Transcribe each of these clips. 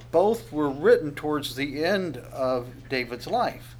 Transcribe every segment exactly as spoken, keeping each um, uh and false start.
both were written towards the end of David's life.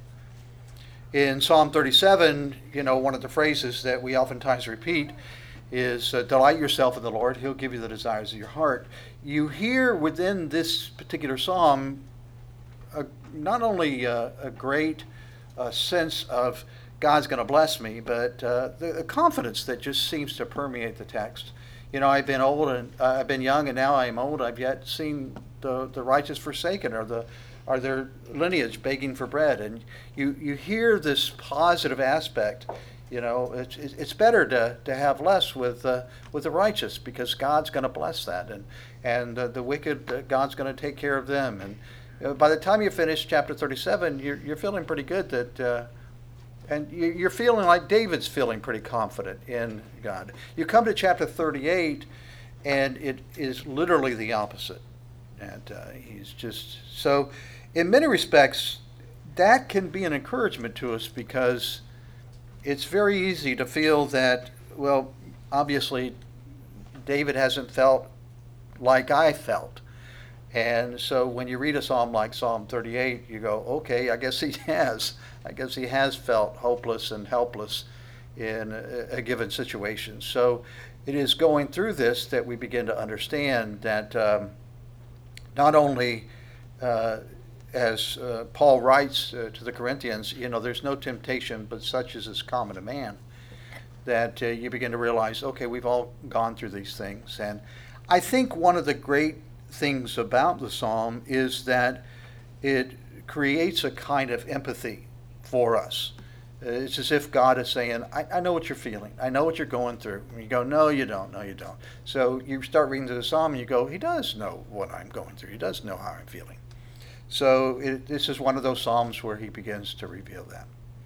In Psalm thirty-seven, you know, one of the phrases that we oftentimes repeat is uh, delight yourself in the Lord, he'll give you the desires of your heart. You hear within this particular psalm a, not only a, a great uh, sense of God's going to bless me, but uh, the, the confidence that just seems to permeate the text. You know, I've been old and uh, I've been young and now I am old. I've yet seen the, the righteous forsaken or the or their lineage begging for bread. And you, you hear this positive aspect. You know, it's it's better to, to have less with uh, with the righteous because God's going to bless that, and and uh, the wicked uh, God's going to take care of them. And uh, by the time you finish chapter thirty-seven, you're you're feeling pretty good that, uh, and you, you're feeling like David's feeling pretty confident in God. You come to chapter thirty-eight, and it is literally the opposite. And uh, he's just so, in many respects, that can be an encouragement to us because it's very easy to feel that, well, obviously, David hasn't felt like I felt. And so when you read a psalm like Psalm thirty-eight, you go, okay, I guess he has. I guess he has felt hopeless and helpless in a, a given situation. So it is going through this that we begin to understand that um, not only, uh, as uh, Paul writes uh, to the Corinthians, you know, there's no temptation but such as is common to man, that uh, you begin to realize, okay, we've all gone through these things. And I think one of the great things about the psalm is that it creates a kind of empathy for us. It's as if God is saying, I, I know what you're feeling. I know what you're going through. And you go, no, you don't. No, you don't. So you start reading through the psalm and you go, he does know what I'm going through. He does know how I'm feeling. So it, this is one of those psalms where he begins to reveal that.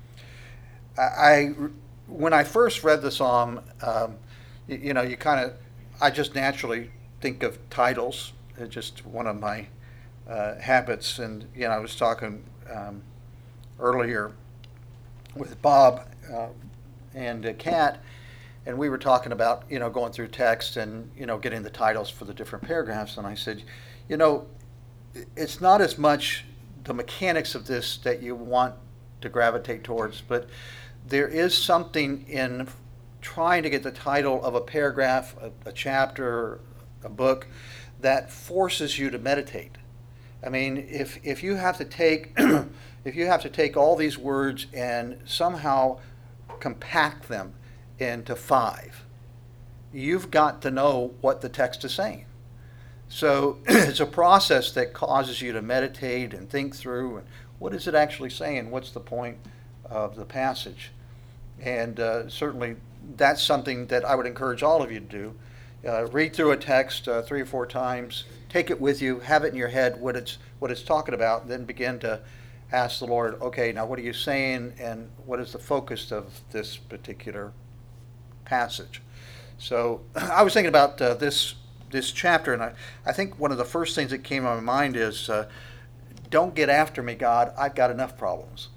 I, I when I first read the psalm, um, you, you know, you kind of, I just naturally think of titles. It's just one of my uh, habits. And, you know, I was talking um, earlier with Bob uh, and uh, Kat, and we were talking about, you know, going through text and, you know, getting the titles for the different paragraphs. And I said, you know, it's not as much the mechanics of this that you want to gravitate towards, but there is something in trying to get the title of a paragraph, a, a chapter, a book, that forces you to meditate. I mean, if if you have to take if you have to take all these words and somehow compact them into five, you've got to know what the text is saying. So it's a process that causes you to meditate and think through, and what is it actually saying? What's the point of the passage? And uh, certainly that's something that I would encourage all of you to do. Uh, read through a text uh, three or four times, take it with you, have it in your head what it's what it's talking about, and then begin to ask the Lord, okay, now what are you saying, and what is the focus of this particular passage? So I was thinking about uh, this this chapter, and I, I think one of the first things that came to my mind is, uh, don't get after me, God, I've got enough problems.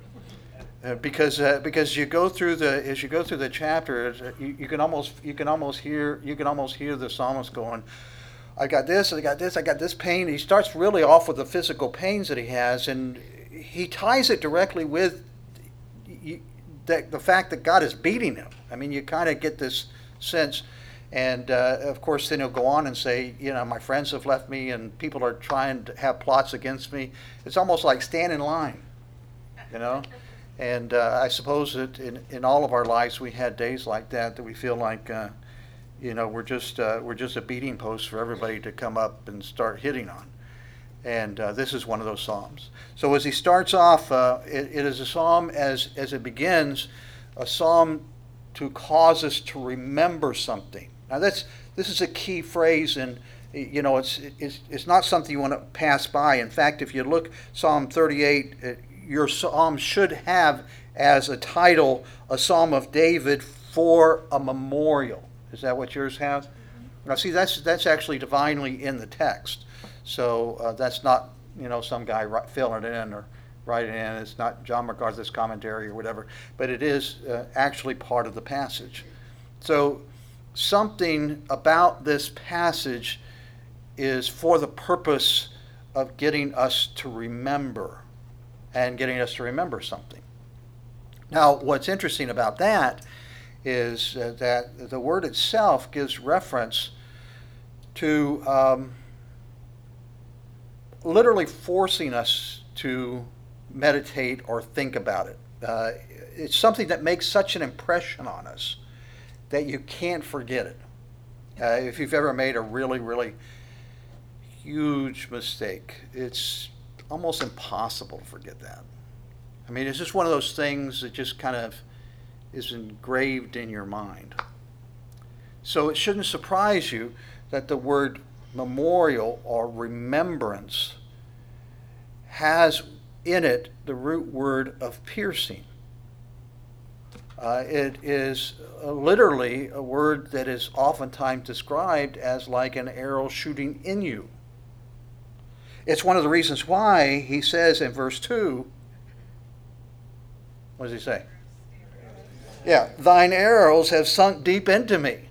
Uh, because uh, because you go through the as you go through the chapter, you, you can almost you can almost hear you can almost hear the psalmist going, I got this, I got this, I got this pain. He starts really off with the physical pains that he has, and he ties it directly with you, the, the fact that God is beating him. I mean, you kind of get this sense, and uh, of course, then he'll go on and say, you know, my friends have left me, and people are trying to have plots against me. It's almost like stand in line, you know. And uh, I suppose that in, in all of our lives we had days like that that we feel like, uh, you know, we're just uh, we're just a beating post for everybody to come up and start hitting on. And uh, this is one of those psalms. So as he starts off, uh, it, it is a psalm as as it begins, a psalm to cause us to remember something. Now that's this is a key phrase, and you know it's it's it's not something you want to pass by. In fact, if you look Psalm thirty-eight. It, your psalm should have as a title a Psalm of David for a memorial. Is that what yours has? Mm-hmm. Now, see, that's that's actually divinely in the text. So uh, that's not, you know, some guy ri- filling it in or writing it in. It's not John MacArthur's commentary or whatever, but it is uh, actually part of the passage. So something about this passage is for the purpose of getting us to remember and getting us to remember something. Now, what's interesting about that is uh, that the word itself gives reference to um, literally forcing us to meditate or think about it. Uh, it's something that makes such an impression on us that you can't forget it. Uh, if you've ever made a really, really huge mistake, it's almost impossible to forget that. I mean, it's just one of those things that just kind of is engraved in your mind. So it shouldn't surprise you that the word memorial or remembrance has in it the root word of piercing. Uh, it is uh, literally a word that is oftentimes described as like an arrow shooting in you. It's one of the reasons why he says in verse two, what does he say? Yeah, thine arrows have sunk deep into me.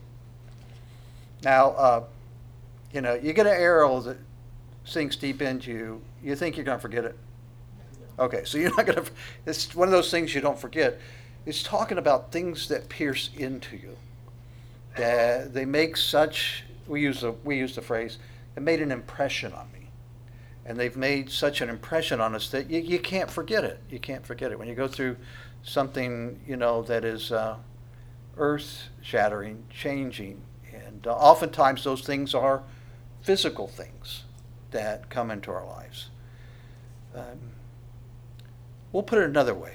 Now, uh, you know, you get an arrow that sinks deep into you, you think you're going to forget it. Okay, so you're not going to, it's one of those things you don't forget. It's talking about things that pierce into you. That they make such, we use the, we use the phrase, it made an impression on me. And they've made such an impression on us that you, you can't forget it. You can't forget it. When you go through something, you know, that is uh, earth-shattering, changing, and uh, oftentimes those things are physical things that come into our lives. Um, we'll put it another way.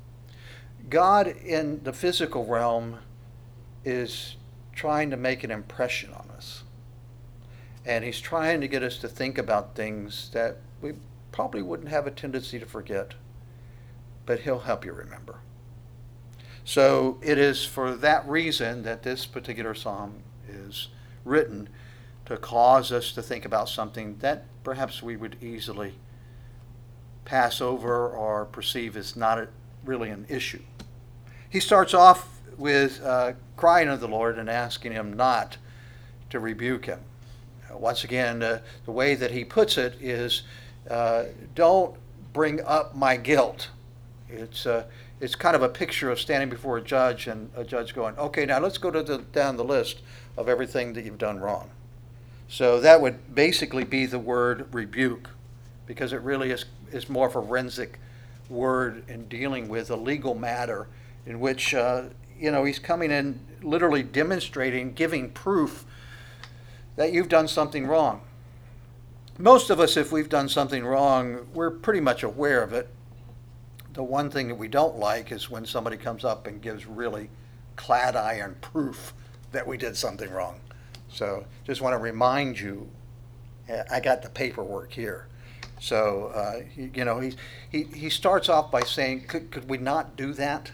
God in the physical realm is trying to make an impression on us. And he's trying to get us to think about things that we probably wouldn't have a tendency to forget, but he'll help you remember. So it is for that reason that this particular psalm is written, to cause us to think about something that perhaps we would easily pass over or perceive as not a, really an issue. He starts off with uh, crying to the Lord and asking him not to rebuke him. Once again, uh, the way that he puts it is, uh, don't bring up my guilt. It's uh, it's kind of a picture of standing before a judge and a judge going, okay, now let's go to the, down the list of everything that you've done wrong. So that would basically be the word rebuke, because it really is, is more forensic word in dealing with a legal matter in which, uh, you know, he's coming in literally demonstrating, giving proof that you've done something wrong. Most of us, if we've done something wrong, we're pretty much aware of it. The one thing that we don't like is when somebody comes up and gives really clad iron proof that we did something wrong. So just want to remind you, I got the paperwork here. So, uh, you, you know, he, he, he starts off by saying, could, could we not do that?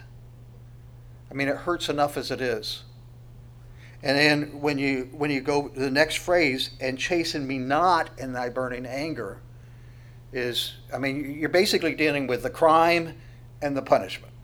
I mean, it hurts enough as it is. And then when you when you go to the next phrase, and chasten me not in thy burning anger, is, I mean, you're basically dealing with the crime and the punishment.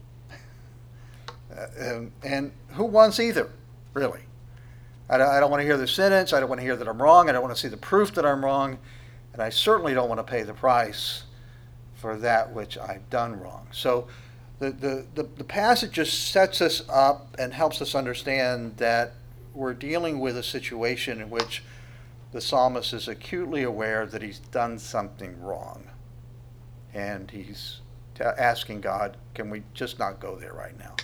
Uh, and, and who wants either, really? I don't, I don't want to hear the sentence. I don't want to hear that I'm wrong. I don't want to see the proof that I'm wrong. And I certainly don't want to pay the price for that which I've done wrong. So the, the, the, the passage just sets us up and helps us understand that we're dealing with a situation in which the psalmist is acutely aware that he's done something wrong. And he's t- asking God, can we just not go there right now?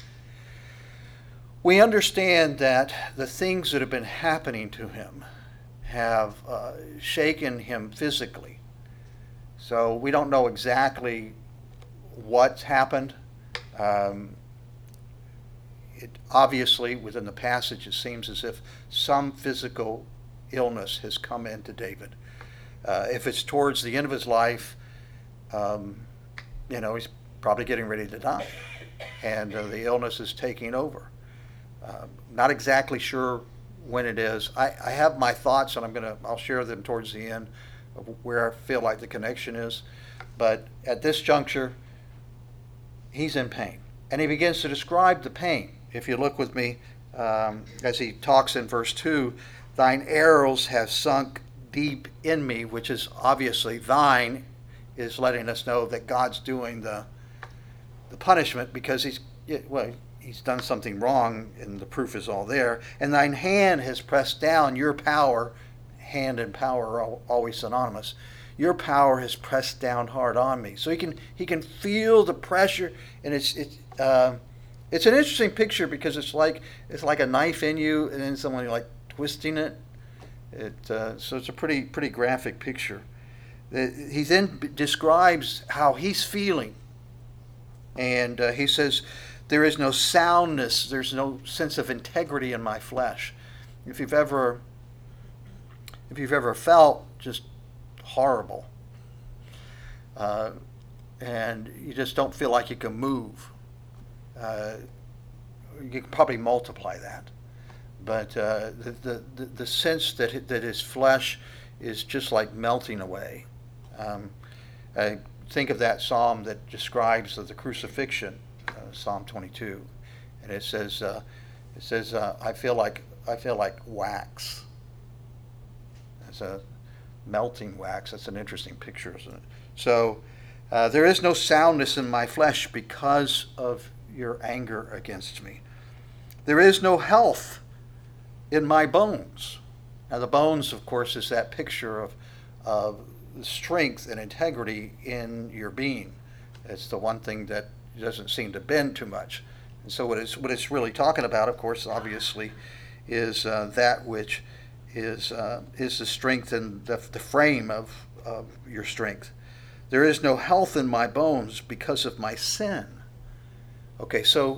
We understand that the things that have been happening to him have uh, shaken him physically. So we don't know exactly what's happened. Um, it obviously, within the passage, it seems as if some physical illness has come into David. Uh, if it's towards the end of his life, um, you know, he's probably getting ready to die, and uh, the illness is taking over. Uh, not exactly sure when it is. I, I have my thoughts, and I'm gonna I'll share them towards the end of where I feel like the connection is. But at this juncture, he's in pain, and he begins to describe the pain. If you look with me, um, as he talks in verse two, thine arrows have sunk deep in me, which is obviously thine, is letting us know that God's doing the the punishment because he's well he's done something wrong, and the proof is all there. And thine hand has pressed down your power. Hand and power are always synonymous. Your power has pressed down hard on me. So he can he can feel the pressure, and it's it's uh, it's an interesting picture because it's like it's like a knife in you, and then someone like twisting it. It uh, so it's a pretty pretty graphic picture. He then b- describes how he's feeling, and uh, he says, "There is no soundness. There's no sense of integrity in my flesh." If you've ever if you've ever felt just horrible, uh, and you just don't feel like you can move, uh, you can probably multiply that. But uh, the, the the sense that that his flesh is just like melting away. Um, I think of that psalm that describes the crucifixion, uh, Psalm twenty-two, and it says uh, it says uh, I feel like I feel like wax. It's a melting wax. That's an interesting picture, isn't it? So uh, there is no soundness in my flesh because of your anger against me. There is no health in my bones. Now the bones, of course, is that picture of of strength and integrity in your being. It's the one thing that doesn't seem to bend too much. And so what it's what it's really talking about, of course, obviously, is uh, that which is uh, is the strength and the, the frame of, of your strength. There is no health in my bones because of my sin. Okay, so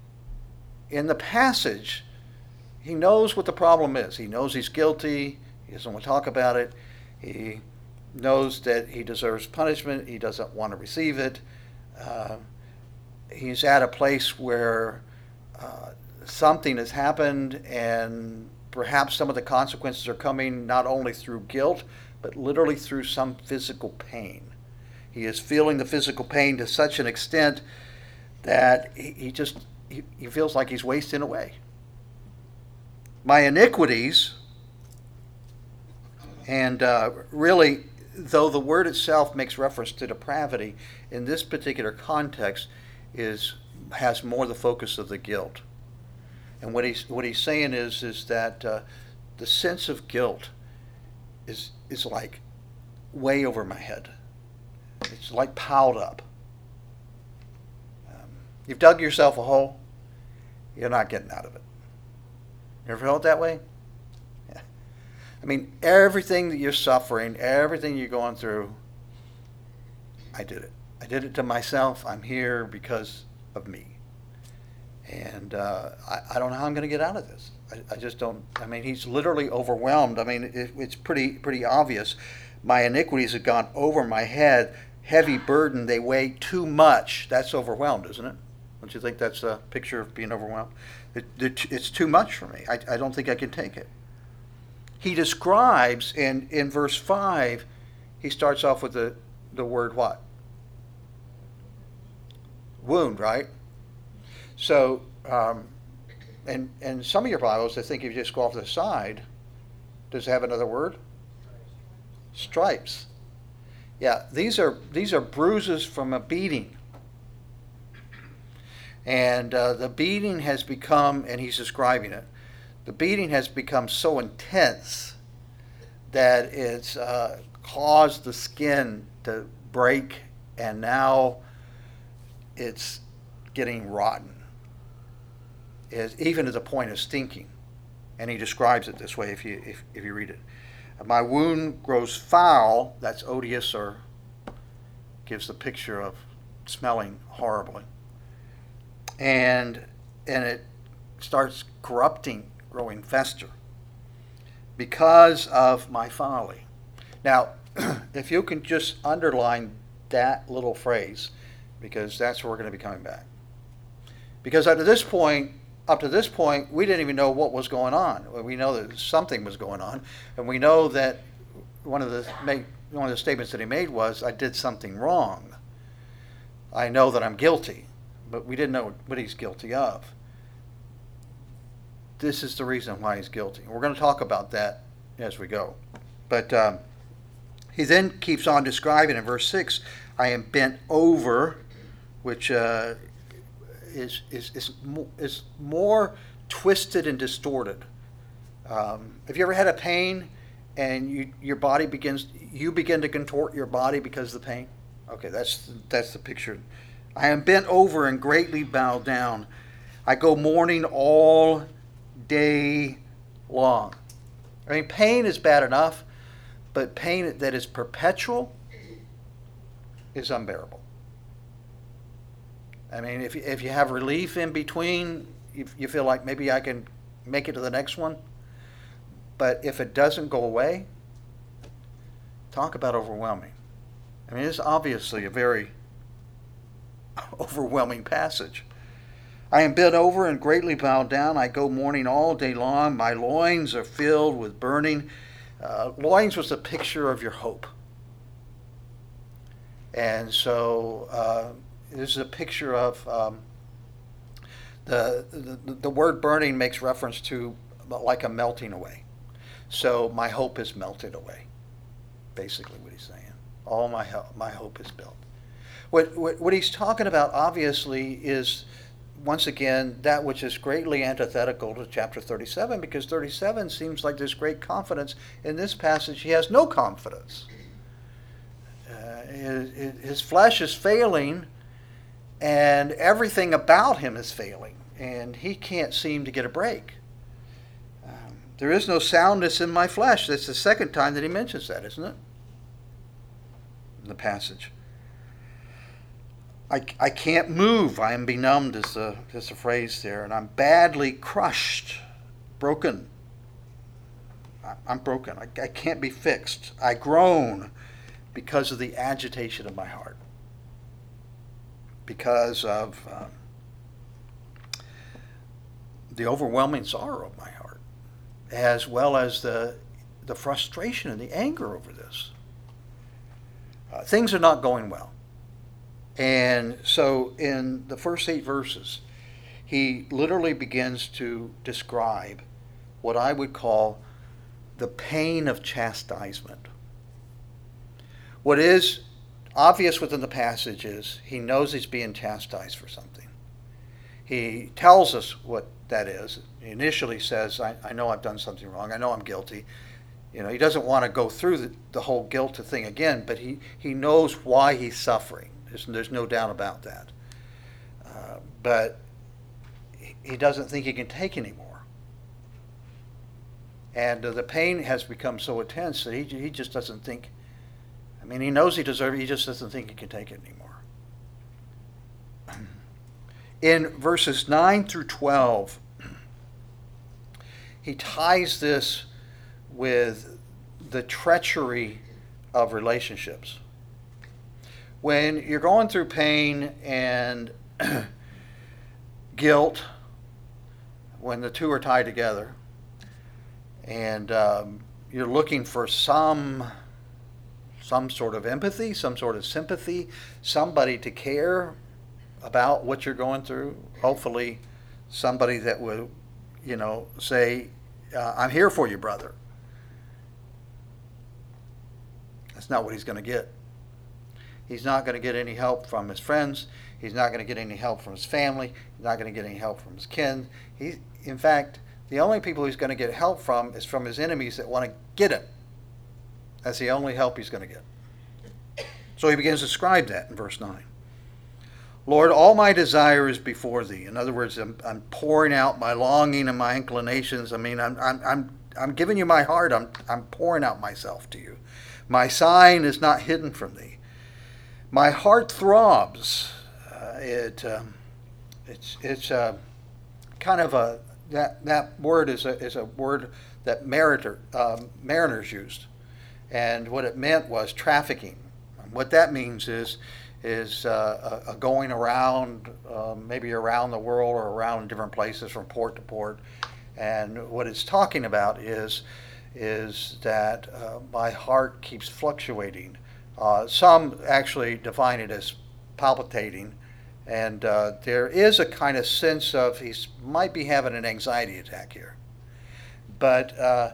in the passage, he knows what the problem is. He knows he's guilty. He doesn't want to talk about it. He knows that he deserves punishment. He doesn't want to receive it. Uh, he's at a place where uh, something has happened, and perhaps some of the consequences are coming not only through guilt, but literally through some physical pain. He is feeling the physical pain to such an extent that he, he just he, he feels like he's wasting away. My iniquities, and uh, really, though the word itself makes reference to depravity, in this particular context is has more the focus of the guilt. And what he's what he's saying is is that uh, the sense of guilt is is like way over my head. It's like piled up. Um, you've dug yourself a hole. You're not getting out of it. You ever felt that way? Yeah. I mean, everything that you're suffering, everything you're going through, I did it. I did it to myself. I'm here because of me. And uh, I, I don't know how I'm going to get out of this. I, I just don't. I mean, he's literally overwhelmed. I mean, it, it's pretty pretty obvious. My iniquities have gone over my head. Heavy burden, they weigh too much. That's overwhelmed, isn't it? Don't you think that's a picture of being overwhelmed? It, it, it's too much for me. I, I don't think I can take it. He describes, in, in verse five, he starts off with the, the word what? Wound, right? So, um, and, and some of your Bibles, I think if you just go off to the side, does it have another word? Stripes. Yeah, these are these are bruises from a beating. And uh, the beating has become, and he's describing it, the beating has become so intense that it's uh, caused the skin to break, and now it's getting rotten, is even to the point of stinking. And he describes it this way if you if, if you read it. My wound grows foul, that's odious, or gives the picture of smelling horribly. And and it starts corrupting, growing fester because of my folly. Now, if you can just underline that little phrase, because that's where we're going to be coming back. Because up to this point, up to this point, we didn't even know what was going on. We know that something was going on, and we know that one of the one of the statements that he made was, "I did something wrong. I know that I'm guilty," but we didn't know what he's guilty of. This is the reason why he's guilty. We're going to talk about that as we go. But um, he then keeps on describing in verse six, I am bent over, which uh, is, is, is, is more twisted and distorted. Um, have you ever had a pain and you, your body begins, you begin to contort your body because of the pain? Okay, that's, that's the picture. I am bent over and greatly bowed down. I go mourning all day long. I mean, pain is bad enough, but pain that is perpetual is unbearable. I mean, if you, if you have relief in between, you, you feel like maybe I can make it to the next one. But if it doesn't go away, talk about overwhelming. I mean, it's obviously a very overwhelming passage. I am bent over and greatly bowed down. I go mourning all day long. My loins are filled with burning. Uh, loins was a picture of your hope. And so uh, this is a picture of um, the, the the word burning makes reference to like a melting away. So my hope is melted away, basically what he's saying. All my my hope is built. What, what what he's talking about obviously is, once again, that which is greatly antithetical to chapter thirty-seven, because thirty-seven seems like there's great confidence. In this passage, he has no confidence. Uh, his, his flesh is failing, and everything about him is failing, and he can't seem to get a break. Um, there is no soundness in my flesh. That's the second time that he mentions that, isn't it? In the passage. I, I can't move. I am benumbed is a, is a phrase there. And I'm badly crushed, broken. I, I'm broken. I, I can't be fixed. I groan because of the agitation of my heart. Because of um, the overwhelming sorrow of my heart. As well as the, the frustration and the anger over this. Uh, things are not going well. And so in the first eight verses, he literally begins to describe what I would call the pain of chastisement. What is obvious within the passage is he knows he's being chastised for something. He tells us what that is. He initially says, I, I know I've done something wrong. I know I'm guilty. You know, he doesn't want to go through the, the whole guilt thing again, but he, he knows why he's suffering. There's, there's no doubt about that. Uh, but he doesn't think he can take anymore. And uh, the pain has become so intense that he, he just doesn't think, I mean, he knows he deserves it, he just doesn't think he can take it anymore. In verses nine through twelve, he ties this with the treachery of relationships. When you're going through pain and guilt, when the two are tied together, and um, you're looking for some some sort of empathy, some sort of sympathy, somebody to care about what you're going through, hopefully somebody that will, you know, say, uh, I'm here for you, brother. That's not what he's going to get. He's not going to get any help from his friends. He's not going to get any help from his family. He's not going to get any help from his kin. He, in fact, the only people he's going to get help from is from his enemies that want to get him. That's the only help he's going to get. So he begins to describe that in verse nine. Lord, all my desire is before thee. In other words, I'm, I'm pouring out my longing and my inclinations. I mean, I'm, I'm, I'm, I'm giving you my heart. I'm, I'm pouring out myself to you. My sign is not hidden from thee. My heart throbs. Uh, it, um, it's, it's uh, kind of a that that word is a is a word that mariner, um, mariners used, and what it meant was trafficking. And what that means is is uh, a, a going around, uh, maybe around the world or around different places from port to port. And what it's talking about is is that uh, my heart keeps fluctuating. Uh, some actually define it as palpitating, and uh, there is a kind of sense of he might be having an anxiety attack here. But uh,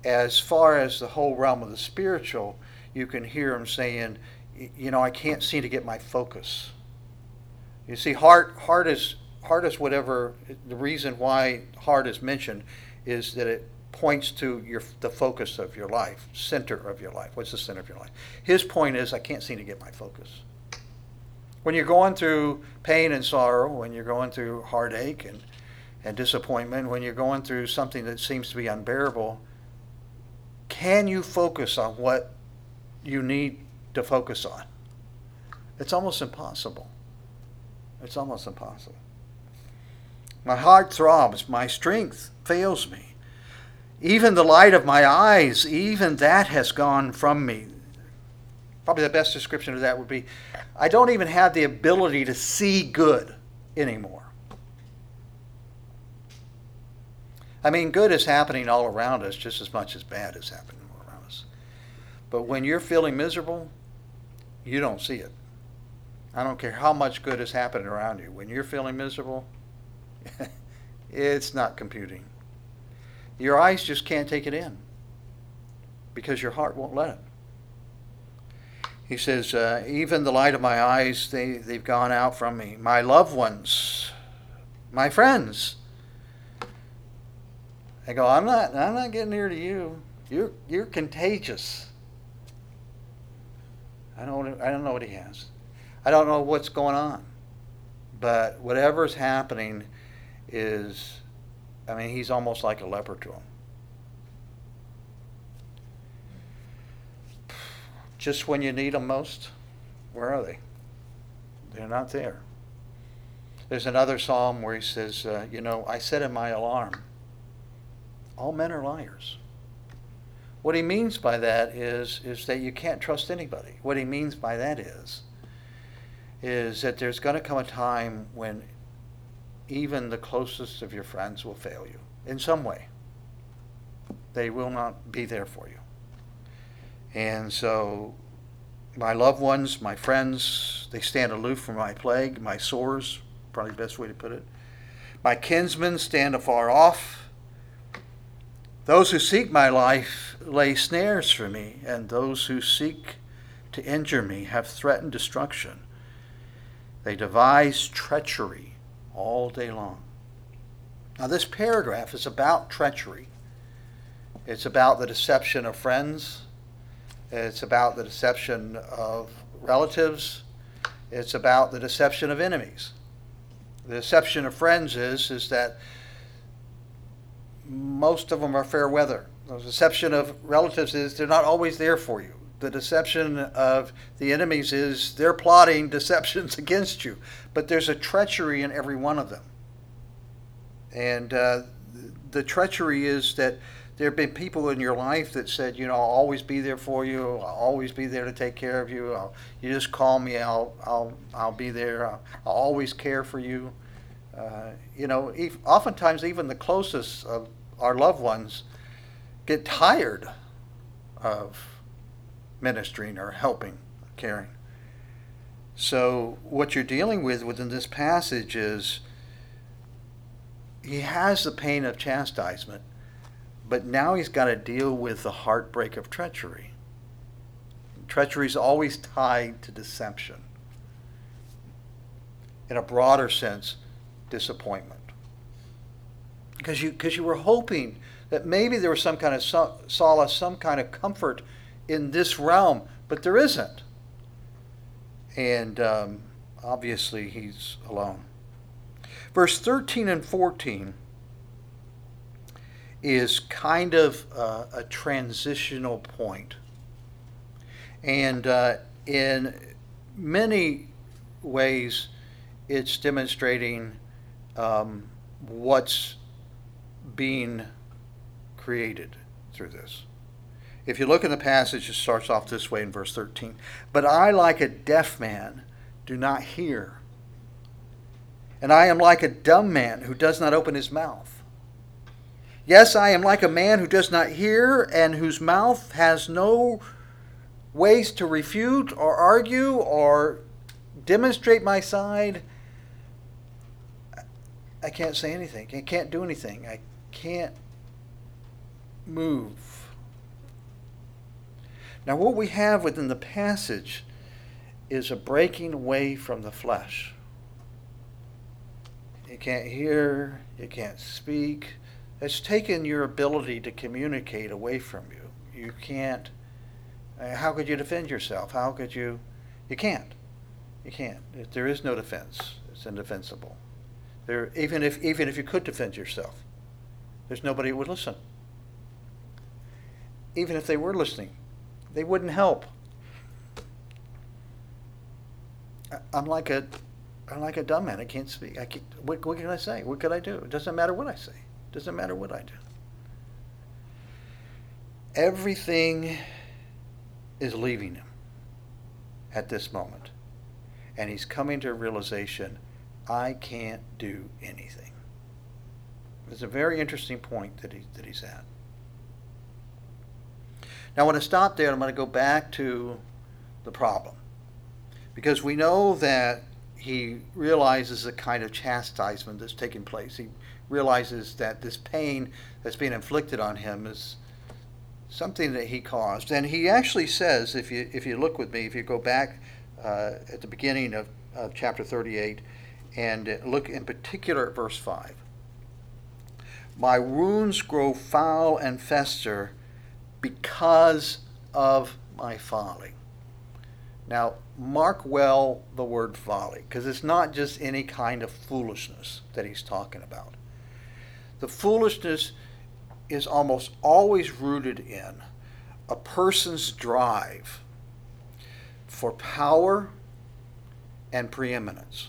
as far as the whole realm of the spiritual, you can hear him saying, you know, I can't seem to get my focus. You see, heart, heart is, heart is whatever, the reason why heart is mentioned is that it points to your the focus of your life, center of your life. What's the center of your life? His point is, I can't seem to get my focus. When you're going through pain and sorrow, when you're going through heartache and, and disappointment, when you're going through something that seems to be unbearable, can you focus on what you need to focus on? It's almost impossible. It's almost impossible. My heart throbs, my strength fails me. Even the light of my eyes, even that has gone from me. Probably the best description of that would be, I don't even have the ability to see good anymore. I mean, good is happening all around us just as much as bad is happening all around us. But when you're feeling miserable, you don't see it. I don't care how much good is happening around you. When you're feeling miserable, it's not computing. Your eyes just can't take it in because your heart won't let it. He says, uh, even the light of my eyes, they, they've gone out from me. My loved ones, my friends. I go, I'm not, I'm not getting near to you. You're, you're contagious. I don't, I don't know what he has. I don't know what's going on. But whatever's happening is, I mean, he's almost like a leper to him. Just when you need them most, where are they? They're not there. There's another psalm where he says, uh, you know, I said in my alarm, all men are liars. What he means by that is, is that you can't trust anybody. What he means by that is, is that there's going to come a time when even the closest of your friends will fail you in some way. They will not be there for you. And so my loved ones, my friends, they stand aloof from my plague, my sores, probably the best way to put it. My kinsmen stand afar off. Those who seek my life lay snares for me, and those who seek to injure me have threatened destruction. They devise treachery all day long. Now this paragraph is about treachery. It's about the deception of friends. It's about the deception of relatives. It's about the deception of enemies. The deception of friends is, is that most of them are fair weather. The deception of relatives is they're not always there for you. The deception of the enemies is they're plotting deceptions against you. But there's a treachery in every one of them. And uh, the treachery is that there have been people in your life that said, you know, I'll always be there for you. I'll always be there to take care of you. I'll, you just call me. I'll, I'll, I'll be there. I'll, I'll always care for you. Uh, you know, if, oftentimes even the closest of our loved ones get tired of ministering or helping, caring. So what you're dealing with within this passage is he has the pain of chastisement, but now he's got to deal with the heartbreak of treachery. Treachery is always tied to deception. In a broader sense, disappointment. Because you, because you were hoping that maybe there was some kind of so- solace, some kind of comfort in this realm, but there isn't. And um, obviously he's alone. Verse thirteen and fourteen is kind of uh, a transitional point. And uh, in many ways, it's demonstrating um, what's being created through this. If you look in the passage, it starts off this way in verse thirteen. But I, like a deaf man, do not hear. And I am like a dumb man who does not open his mouth. Yes, I am like a man who does not hear and whose mouth has no ways to refute or argue or demonstrate my side. I can't say anything. I can't do anything. I can't move. Now, what we have within the passage is a breaking away from the flesh. You can't hear, you can't speak. It's taken your ability to communicate away from you. You can't. How could you defend yourself? How could you? You can't. You can't. There is no defense. It's indefensible. There, even if even if you could defend yourself, there's nobody who would listen. Even if they were listening, they wouldn't help. I'm like a, I'm like a dumb man. I can't speak. I can't, what, what can I say? What could I do? It doesn't matter what I say. It doesn't matter what I do. Everything is leaving him at this moment. And he's coming to a realization, I can't do anything. It's a very interesting point that, he, that he's at. Now I want to stop there and I'm going to go back to the problem. Because we know that he realizes the kind of chastisement that's taking place. He realizes that this pain that's being inflicted on him is something that he caused. And he actually says, if you if you look with me, if you go back uh, at the beginning of, of chapter thirty-eight and look in particular at verse five. My wounds grow foul and fester because of my folly. Now, mark well the word folly, because it's not just any kind of foolishness that he's talking about. The foolishness is almost always rooted in a person's drive for power and preeminence.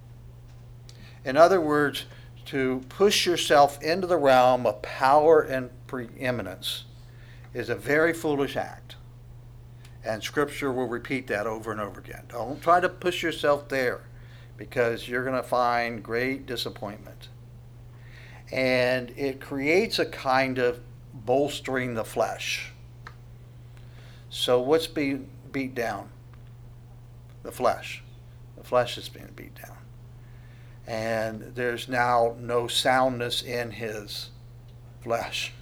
In other words, to push yourself into the realm of power and preeminence is a very foolish act. And Scripture will repeat that over and over again. Don't try to push yourself there, because you're going to find great disappointment. And it creates a kind of bolstering the flesh. So what's being beat down? The flesh. The flesh is being beat down. And there's now no soundness in his flesh.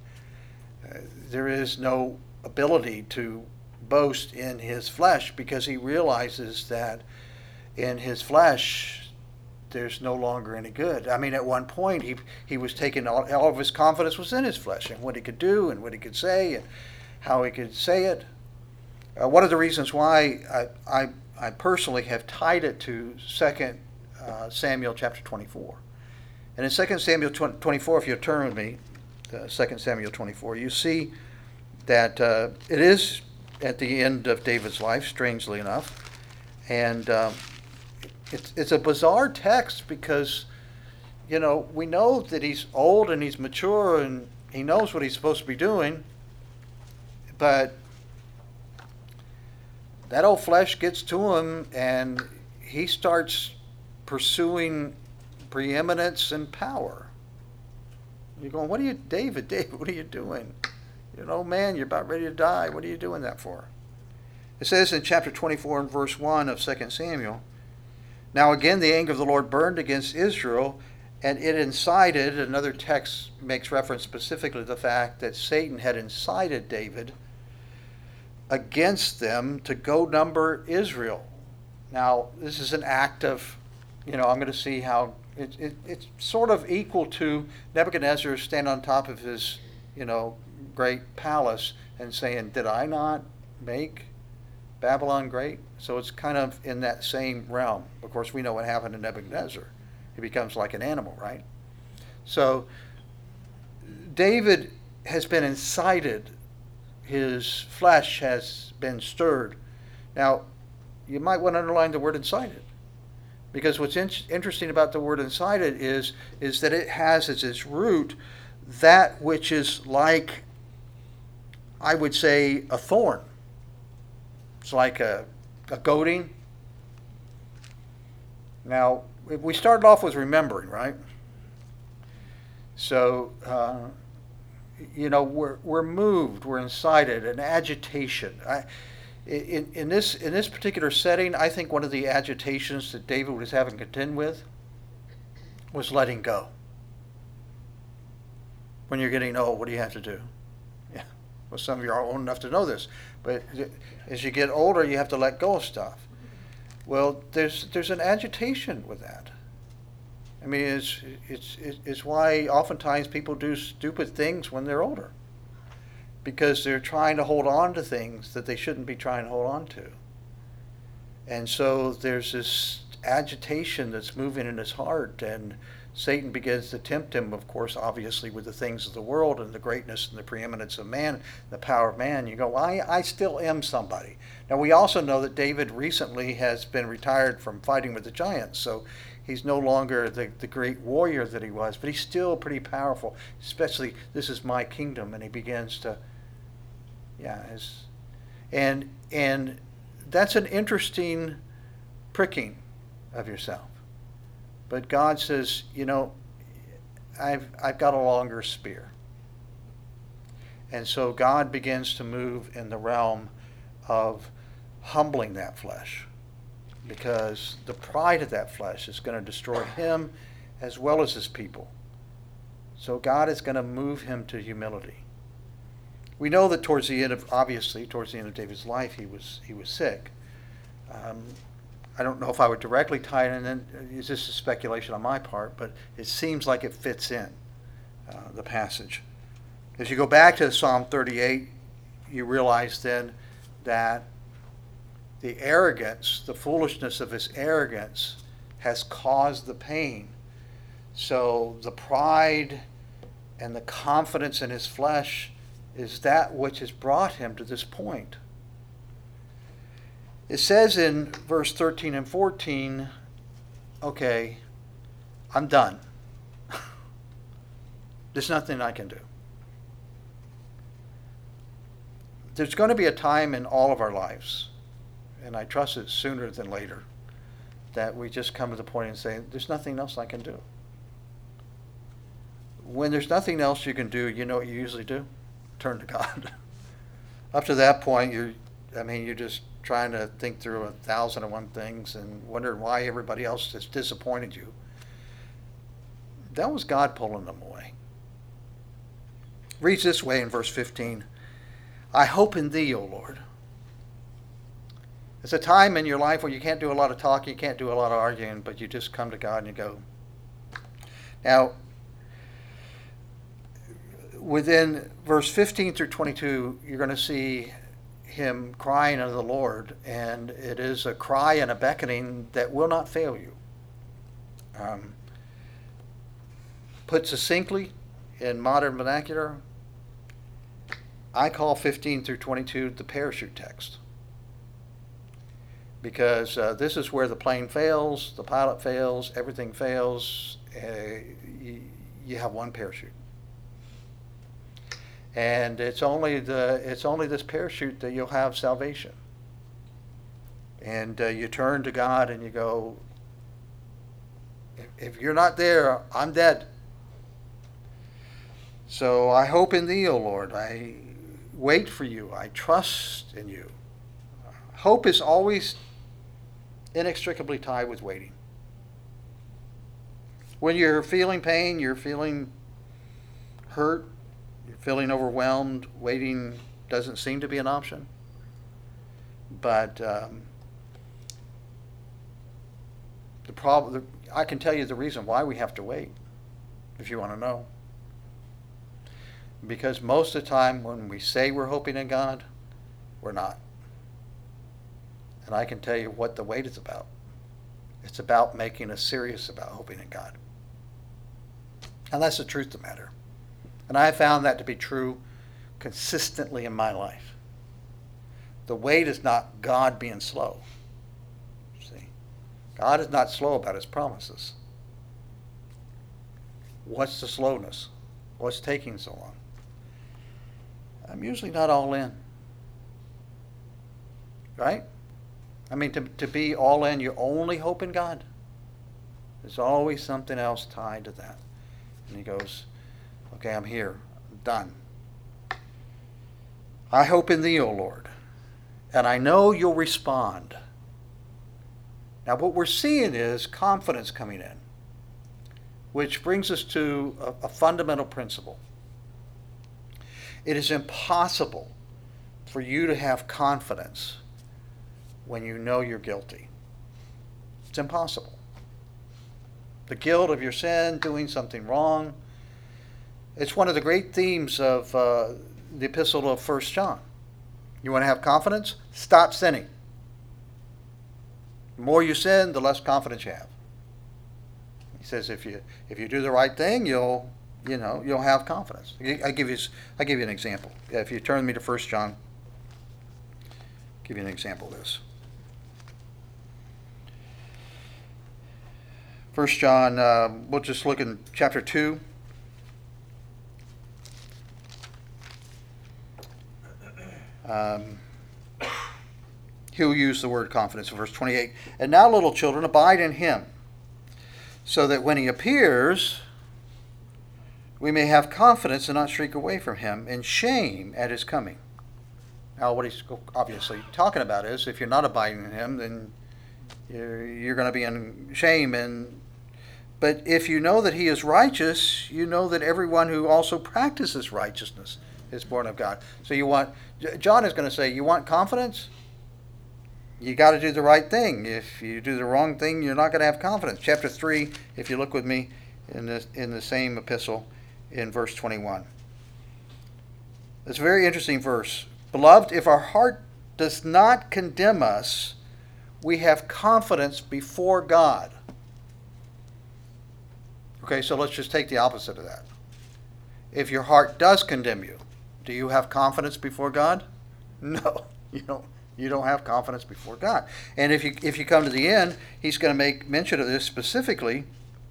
There is no ability to boast in his flesh, because he realizes that in his flesh there's no longer any good. I mean, at one point he he was taking all, all of his confidence was in his flesh and what he could do and what he could say and how he could say it. Uh, one of the reasons why I, I I personally have tied it to Second uh, Samuel chapter twenty-four, and in Second Samuel twenty-four, if you turn with me, uh, Second Samuel twenty-four, you see that uh, it is at the end of David's life, strangely enough. And um, it's, it's a bizarre text because, you know, we know that he's old and he's mature and he knows what he's supposed to be doing, but that old flesh gets to him and he starts pursuing preeminence and power. You're going, what are you, David, David, what are you doing? You're an old man, you're about ready to die. What are you doing that for? It says in chapter twenty-four and verse one of Second Samuel, now again the anger of the Lord burned against Israel, and it incited, another text makes reference specifically to the fact that Satan had incited David against them to go number Israel. Now, this is an act of, you know, I'm going to see how it, it, it's sort of equal to Nebuchadnezzar standing on top of his, you know, great palace and saying, did I not make Babylon great? So it's kind of in that same realm. Of course, we know what happened to Nebuchadnezzar. He becomes like an animal, right? So David has been incited. His flesh has been stirred. Now, you might want to underline the word incited, because what's in- interesting about the word incited is, is that it has as its root that which is like, I would say, a thorn. It's like a, a goading. Now, we started off with remembering, right? So, uh, you know, we're we're moved, we're incited, an agitation. I, in in this in this particular setting, I think one of the agitations that David was having to contend with was letting go. When you're getting old, what do you have to do? Yeah. Well, some of you are old enough to know this. But as you get older, you have to let go of stuff. Well, there's there's an agitation with that. I mean, it's it's it's why oftentimes people do stupid things when they're older, because they're trying to hold on to things that they shouldn't be trying to hold on to. And so there's this agitation that's moving in his heart, and Satan begins to tempt him, of course, obviously, with the things of the world and the greatness and the preeminence of man, the power of man. You go, well, I, I still am somebody. Now, we also know that David recently has been retired from fighting with the giants, so he's no longer the, the great warrior that he was, but he's still pretty powerful, especially, this is my kingdom, and he begins to, yeah, his, and, and that's an interesting pricking of yourself. But God says, you know, I've I've got a longer spear. And so God begins to move in the realm of humbling that flesh, because the pride of that flesh is going to destroy him as well as his people. So God is going to move him to humility. We know that towards the end of, obviously, towards the end of David's life, he was he was sick. Um, I don't know if I would directly tie it in, and it's just a speculation on my part, but it seems like it fits in uh, the passage. As you go back to Psalm thirty-eight, you realize then that the arrogance, the foolishness of his arrogance has caused the pain. So the pride and the confidence in his flesh is that which has brought him to this point. It says in verse thirteen and fourteen, okay, I'm done. There's nothing I can do. There's going to be a time in all of our lives, and I trust it's sooner than later, that we just come to the point and say, there's nothing else I can do. When there's nothing else you can do, you know what you usually do? Turn to God. Up to that point, you're, I mean, you're just trying to think through a thousand and one things and wondering why everybody else has disappointed you. That was God pulling them away. Reads this way in verse fifteen. I hope in thee, O Lord. It's a time in your life where you can't do a lot of talking, you can't do a lot of arguing, but you just come to God and you go. Now, within verse fifteen through twenty-two, you're going to see him crying unto the Lord, and it is a cry and a beckoning that will not fail you. Um, put succinctly in modern vernacular, I call fifteen through twenty-two the parachute text, because uh, this is where the plane fails, the pilot fails, everything fails. Uh, you, you have one parachute. And it's only the it's only this parachute that you'll have salvation. And uh, you turn to God and you go, if, if you're not there, I'm dead. So I hope in thee, O Lord. I wait for you. I trust in you. Hope is always inextricably tied with waiting. When you're feeling pain, you're feeling hurt, you're feeling overwhelmed, waiting doesn't seem to be an option. But um, the problem, I can tell you the reason why we have to wait, if you want to know. Because most of the time when we say we're hoping in God, we're not. And I can tell you what the wait is about. It's about making us serious about hoping in God. And that's the truth of the matter. And I have found that to be true consistently in my life. The wait is not God being slow. See? God is not slow about his promises. What's the slowness? What's taking so long? I'm usually not all in. Right? I mean, to, to be all in, you only hope in God. There's always something else tied to that. And he goes, okay, I'm here. I'm done. I hope in thee, O Lord, and I know you'll respond. Now, what we're seeing is confidence coming in, which brings us to a, a fundamental principle. It is impossible for you to have confidence when you know you're guilty. It's impossible. The guilt of your sin, doing something wrong. It's one of the great themes of uh, the epistle of First John. You want to have confidence? Stop sinning. The more you sin, the less confidence you have. He says if you if you do the right thing, you'll you know you'll have confidence. I give you I give you an example. If you turn me to First John, I'll give you an example of this. First John, uh, we'll just look in chapter two. Um, he'll use the word confidence in verse twenty-eight. And now, little children, abide in him, so that when he appears, we may have confidence and not shrink away from him in shame at his coming. Now, what he's obviously talking about is if you're not abiding in him, then you're, you're going to be in shame. And but if you know that he is righteous, you know that everyone who also practices righteousness is born of God. So you want, John is going to say, you want confidence? You got to do the right thing. If you do the wrong thing, you're not going to have confidence. Chapter three, if you look with me in the, in the same epistle, in verse twenty-one. It's a very interesting verse. Beloved, if our heart does not condemn us, we have confidence before God. Okay, so let's just take the opposite of that. If your heart does condemn you, do you have confidence before God? No, you don't. You don't have confidence before God. And if you if you come to the end, he's going to make mention of this specifically.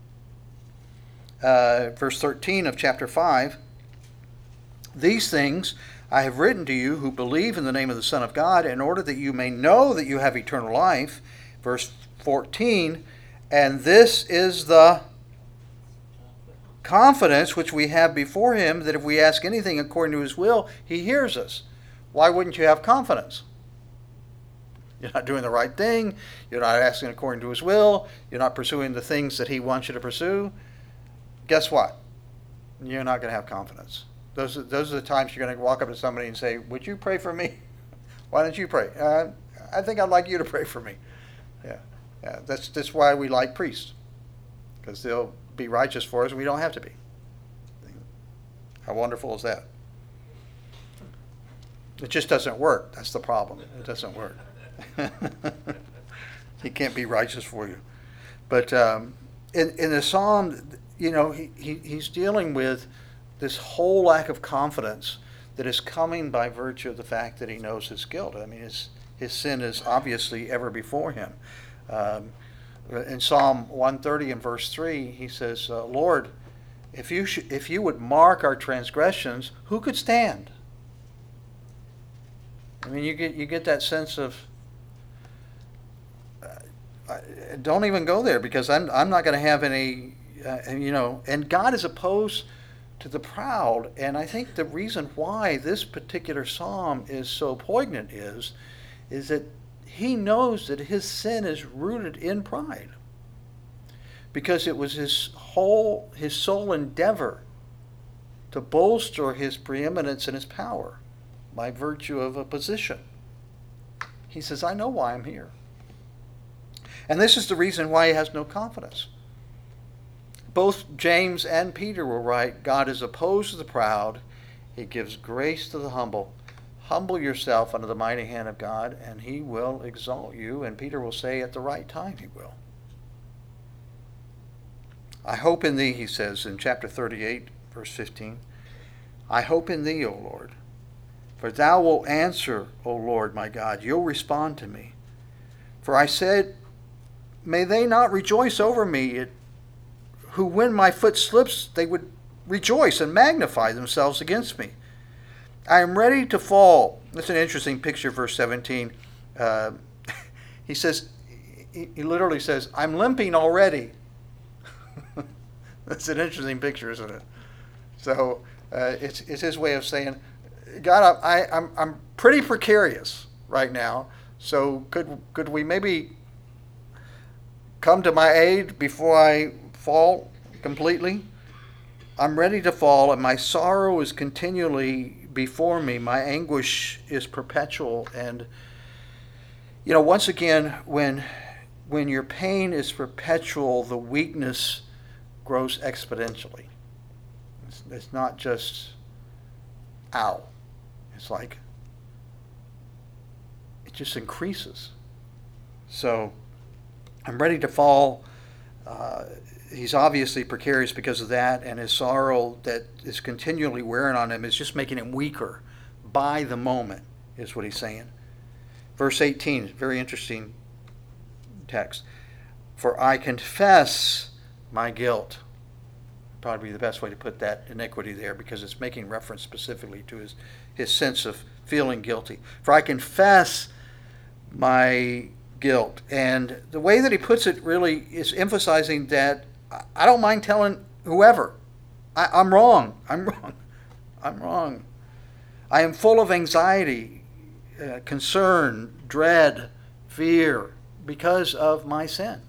Uh, verse thirteen of chapter five. These things I have written to you who believe in the name of the Son of God, in order that you may know that you have eternal life. Verse fourteen. And this is the confidence which we have before him, that if we ask anything according to his will, he hears us. Why wouldn't you have confidence? You're not doing the right thing. You're not asking according to his will. You're not pursuing the things that he wants you to pursue. Guess what? You're not going to have confidence. Those are, those are the times you're going to walk up to somebody and say, would you pray for me? Why don't you pray? Uh, I think I'd like you to pray for me. Yeah, yeah. That's, that's why we like priests, because they'll be righteous for us and we don't have to be. How wonderful is that? It just doesn't work. That's the problem. It doesn't work. He can't be righteous for you. But um, in, in the psalm, you know, he, he, he's dealing with this whole lack of confidence that is coming by virtue of the fact that he knows his guilt. I mean, his, his sin is obviously ever before him. Um, in Psalm one thirty and verse three, he says, uh, Lord, if you, sh- if you would mark our transgressions, who could stand? I mean, you get you get that sense of, uh, don't even go there, because I'm I'm not going to have any, uh, you know. And God is opposed to the proud, and I think the reason why this particular psalm is so poignant is, is that he knows that his sin is rooted in pride, because it was his whole his sole endeavor to bolster his preeminence and his power by virtue of a position. He says, I know why I'm here. And this is the reason why he has no confidence. Both James and Peter will write, God is opposed to the proud. He gives grace to the humble. Humble yourself under the mighty hand of God, and he will exalt you. And Peter will say, at the right time he will. I hope in thee, he says in chapter thirty-eight, verse fifteen. I hope in thee, O Lord. For thou wilt answer, O Lord my God. You'll respond to me. For I said, may they not rejoice over me, it, who when my foot slips, they would rejoice and magnify themselves against me. I am ready to fall. That's an interesting picture, verse seventeen. Uh, he says, he, he literally says, I'm limping already. That's an interesting picture, isn't it? So uh, it's, it's his way of saying, God, I, I'm I'm pretty precarious right now. So could could we maybe come to my aid before I fall completely? I'm ready to fall, and my sorrow is continually before me. My anguish is perpetual. And, you know, once again, when when your pain is perpetual, the weakness grows exponentially. It's, it's not just, ow. It's like, it just increases. So I'm ready to fall. Uh, he's obviously precarious because of that, and his sorrow that is continually wearing on him is just making him weaker by the moment, is what he's saying. Verse eighteen, very interesting text. For I confess my guilt. Probably the best way to put that iniquity there, because it's making reference specifically to his, his sense of feeling guilty. For I confess my guilt. And the way that he puts it really is emphasizing that I don't mind telling whoever. I, I'm wrong. I'm wrong. I'm wrong. I am full of anxiety, uh, concern, dread, fear because of my sin.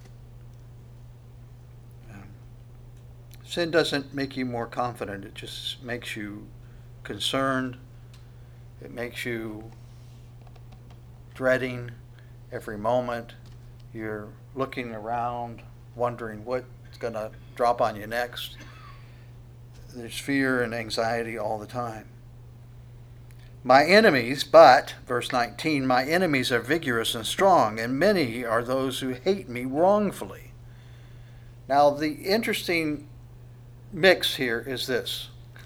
Um, sin doesn't make you more confident. It just makes you concerned. It makes you dreading every moment. You're looking around, wondering what's going to drop on you next. There's fear and anxiety all the time. My enemies, but, verse nineteen, my enemies are vigorous and strong, and many are those who hate me wrongfully. Now, the interesting mix here is this.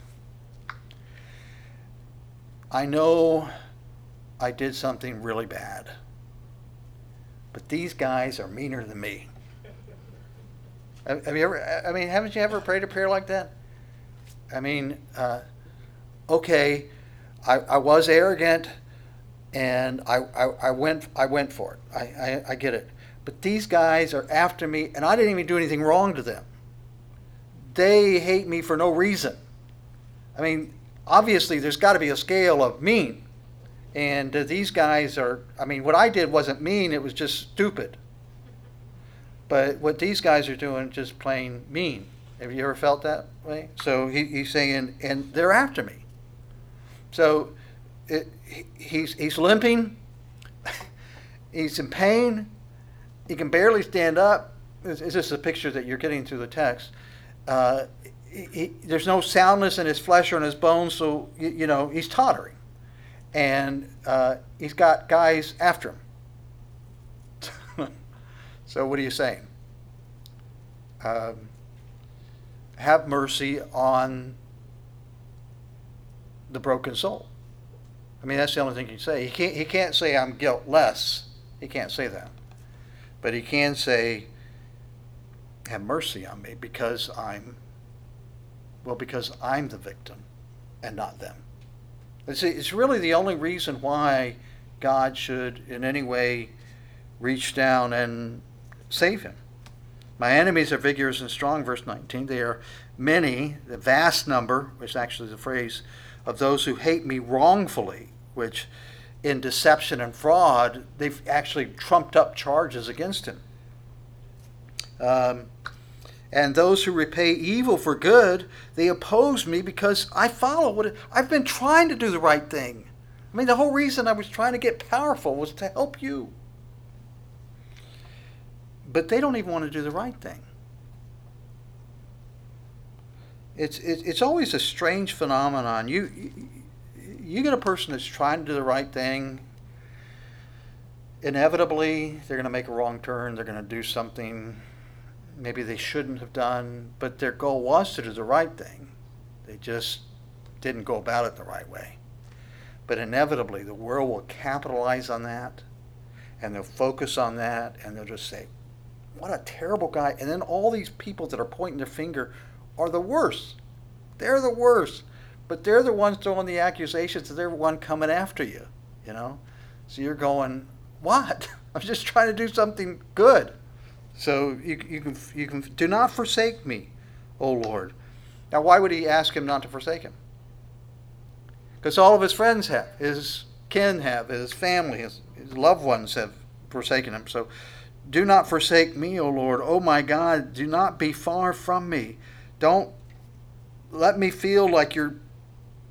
I know I did something really bad, but these guys are meaner than me. Have you ever, I mean, haven't you ever prayed a prayer like that? I mean, uh, okay, I, I was arrogant, and I, I, I went I went for it. I, I, I get it. But these guys are after me, and I didn't even do anything wrong to them. They hate me for no reason. I mean, obviously, there's got to be a scale of mean. And uh, these guys are, I mean, what I did wasn't mean, it was just stupid. But what these guys are doing is just plain mean. Have you ever felt that way? So he, he's saying, and they're after me. So it, he's he's limping. He's in pain. He can barely stand up. It's, it's just a picture that you're getting through the text. Uh, he, he, there's no soundness in his flesh or in his bones, so you, you know he's tottering, and uh, he's got guys after him. So what are you saying? Um, have mercy on the broken soul. I mean, that's the only thing he can say. He can't, he can't say I'm guiltless. He can't say that. But he can say, have mercy on me because I'm, well, because I'm the victim and not them. It's, it's really the only reason why God should in any way reach down and save him. My enemies are vigorous and strong, verse nineteen. They are many, the vast number, which is actually the phrase, of those who hate me wrongfully, which in deception and fraud, they've actually trumped up charges against him. Um, and those who repay evil for good, they oppose me because I follow what it, I've been trying to do the right thing. I mean, the whole reason I was trying to get powerful was to help you. But they don't even want to do the right thing. It's it, it's always a strange phenomenon. You, you you get a person that's trying to do the right thing. Inevitably, they're going to make a wrong turn. They're going to do something maybe they shouldn't have done, but their goal was to do the right thing. They just didn't go about it the right way. But inevitably, the world will capitalize on that, and they'll focus on that, and they'll just say, what a terrible guy. And then all these people that are pointing their finger are the worst. They're the worst. But they're the ones throwing the accusations, and they're the one coming after you, you know? So you're going, what? I'm just trying to do something good. So you, you can you can do not forsake me, O Lord. Now, why would he ask him not to forsake him? Because all of his friends have, his kin have, his family, his, his loved ones have forsaken him. So do not forsake me, O Lord. O my God, do not be far from me. Don't let me feel like you're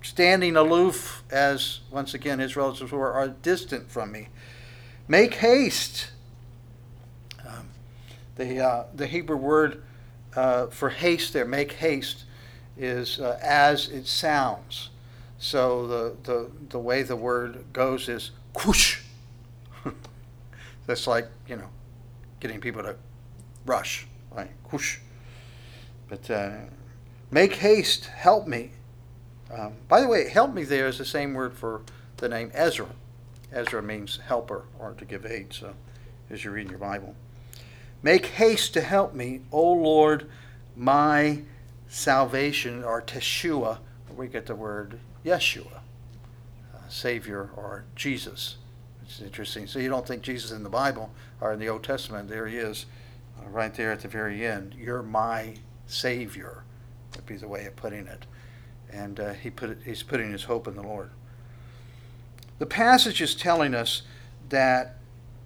standing aloof as, once again, his relatives were, are distant from me. Make haste. Um, the, uh, the Hebrew word uh, for haste there, make haste, is uh, as it sounds. So the, the, the way the word goes is whoosh. That's like, you know, getting people to rush, right? Whoosh. But uh, make haste, help me. Um, by the way, help me there is the same word for the name Ezra. Ezra means helper or to give aid, so as you read in your Bible. Make haste to help me, O Lord, my salvation, or Teshua, where we get the word Yeshua, uh, Savior, or Jesus. It's interesting. So you don't think Jesus in the Bible or in the Old Testament. There he is, uh, right there at the very end. You're my Savior, would be the way of putting it. And uh, he put it, he's putting his hope in the Lord. The passage is telling us that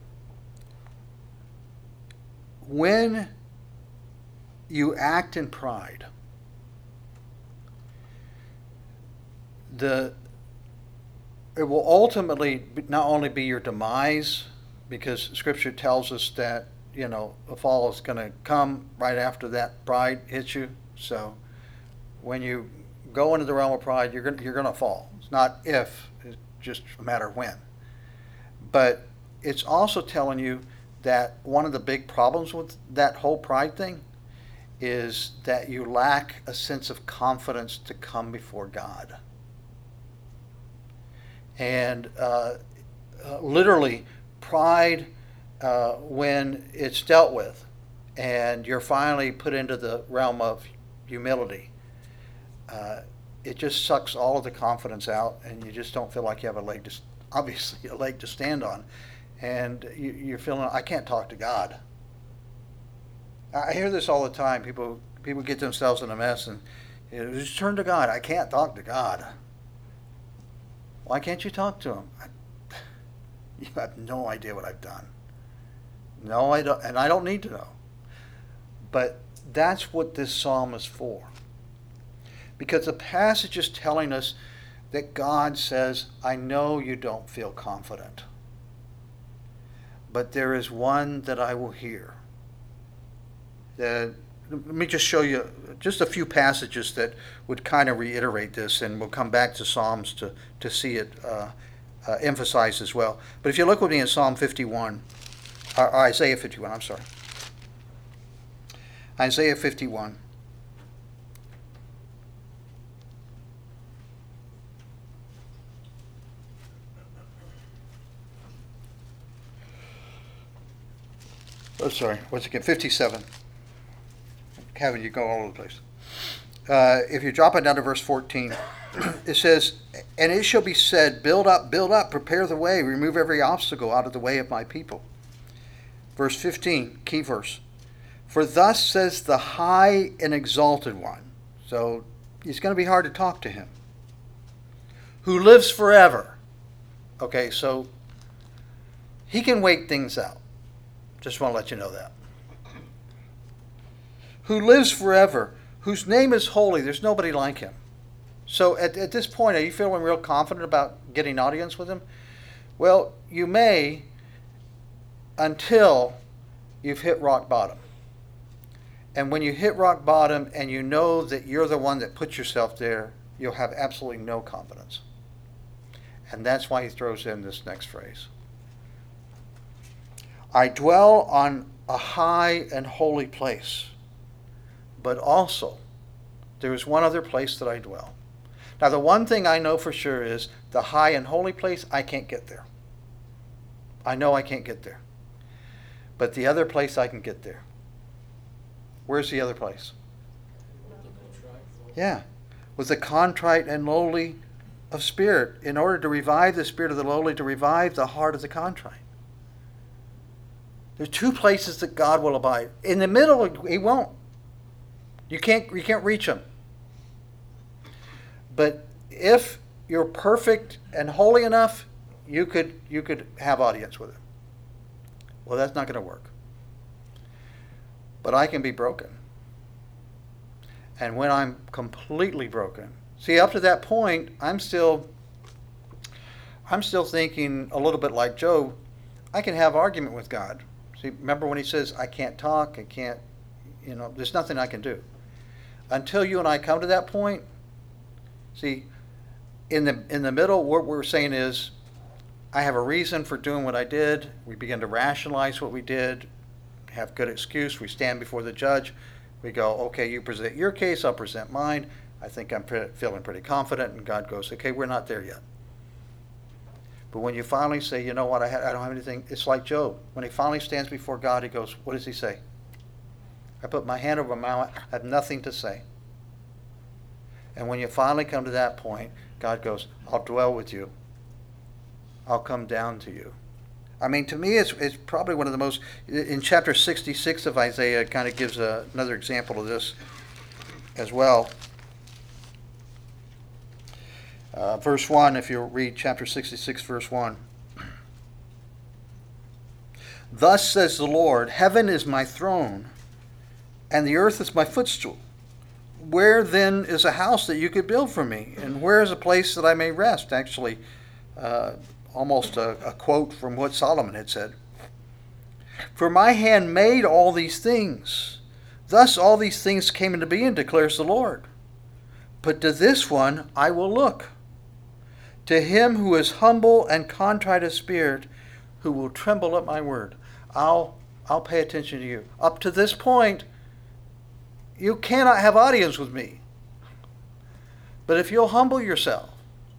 when you act in pride, the it will ultimately not only be your demise, because Scripture tells us that, you know, a fall is going to come right after that pride hits you. So when you go into the realm of pride, you're going you're going to fall. It's not if, it's just a matter of when. But it's also telling you that one of the big problems with that whole pride thing is that you lack a sense of confidence to come before God. And uh, uh, literally, pride, uh, when it's dealt with, and you're finally put into the realm of humility, uh, it just sucks all of the confidence out, and you just don't feel like you have a leg to, obviously, a leg to stand on. And you, you're feeling, I can't talk to God. I hear this all the time. People people get themselves in a mess, and you know, just turn to God. I can't talk to God. Why can't you talk to him? I, you have no idea what I've done. No, I don't, and I don't need to know. But that's what this psalm is for. Because the passage is telling us that God says, I know you don't feel confident, but there is one that I will hear. That, let me just show you just a few passages that would kind of reiterate this, and we'll come back to Psalms to, to see it uh, uh, emphasized as well. But if you look with me in Psalm fifty-one, or Isaiah fifty-one, I'm sorry. Isaiah fifty-one. Oh, sorry, once again, fifty-seven. Kevin, you go all over the place. Uh, if you drop it down to verse fourteen, it says, and it shall be said, build up, build up, prepare the way, remove every obstacle out of the way of my people. Verse fifteen, key verse. For thus says the high and exalted one. So it's going to be hard to talk to him. Who lives forever. Okay, so he can wait things out. Just want to let you know that. Who lives forever, whose name is holy. There's nobody like him. So at, at this point, are you feeling real confident about getting audience with him? Well, you may, until you've hit rock bottom. And when you hit rock bottom and you know that you're the one that put yourself there, you'll have absolutely no confidence. And that's why he throws in this next phrase. I dwell on a high and holy place. But also, there is one other place that I dwell. Now, the one thing I know for sure is the high and holy place, I can't get there. I know I can't get there. But the other place, I can get there. Where's the other place? Yeah. With the contrite and lowly of spirit, in order to revive the spirit of the lowly, to revive the heart of the contrite. There's two places that God will abide. In the middle, he won't. You can't you can't reach him. But if you're perfect and holy enough, you could you could have audience with him. Well, that's not going to work. But I can be broken. And when I'm completely broken, See, up to that point, I'm still, I'm still thinking a little bit like Job. I can have argument with God. See, remember when he says, I can't talk, I can't, you know, there's nothing I can do. Until you and I come to that point, see, in the in the middle, what we're saying is, I have a reason for doing what I did. We begin to rationalize what we did, have good excuse. We stand before the judge. We go, okay, you present your case, I'll present mine. I think I'm pre- feeling pretty confident. And God goes, okay, we're not there yet. But when you finally say, you know what, I, ha- I don't have anything, it's like Job. When he finally stands before God, he goes, what does he say? I put my hand over my mouth, I have nothing to say. And when you finally come to that point, God goes, I'll dwell with you. I'll come down to you. I mean, to me, it's, it's probably one of the most, in chapter sixty-six of Isaiah, it kind of gives a, another example of this as well. Uh, verse one, if you read chapter sixty-six, verse one. Thus says the Lord, heaven is my throne, and the earth is my footstool. Where then is a house that you could build for me? And where is a place that I may rest? Actually, uh, almost a, a quote from what Solomon had said. For my hand made all these things. Thus all these things came into being, declares the Lord. But to this one I will look. To him who is humble and contrite of spirit, who will tremble at my word. I'll, I'll pay attention to you. Up to this point, you cannot have audience with me. But if you'll humble yourself,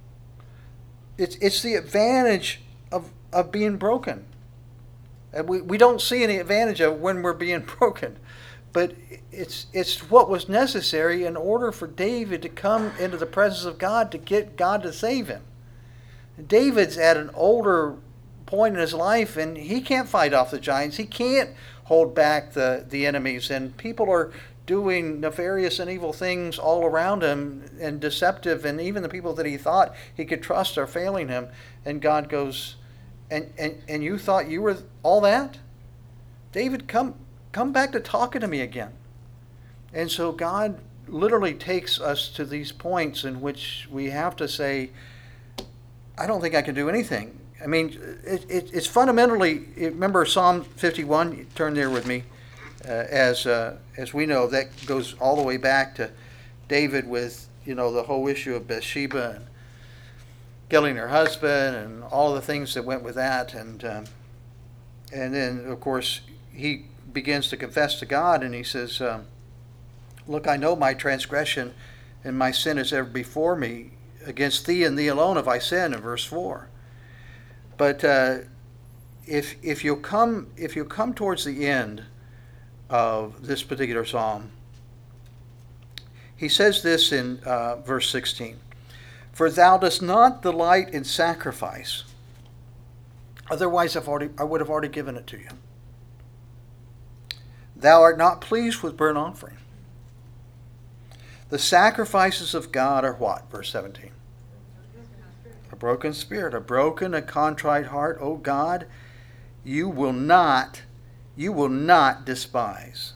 it's it's the advantage of, of being broken. And we, we don't see any advantage of when we're being broken. But it's it's what was necessary in order for David to come into the presence of God to get God to save him. David's at an older point in his life, and he can't fight off the giants. He can't hold back the, the enemies. And people are doing nefarious and evil things all around him and deceptive, and even the people that he thought he could trust are failing him. And God goes, and, and, and you thought you were all that? David, come come back to talking to me again. And so God literally takes us to these points in which we have to say, I don't think I can do anything. I mean, it, it, it's fundamentally, remember Psalm fifty-one, turn there with me. Uh, as uh, as we know, that goes all the way back to David with, you know, the whole issue of Bathsheba and killing her husband and all the things that went with that. And um, and then, of course, he begins to confess to God, and he says, um, look, I know my transgression and my sin is ever before me. Against thee and thee alone have I sinned, in verse four. But uh, if if you'll come if you'll come towards the end of this particular psalm, he says this in uh, verse sixteen. For thou dost not delight in sacrifice, otherwise I've already, I would have already given it to you. Thou art not pleased with burnt offering. The sacrifices of God are what? Verse seventeen. A broken spirit, a broken, a contrite heart. O God, you will not, you will not despise.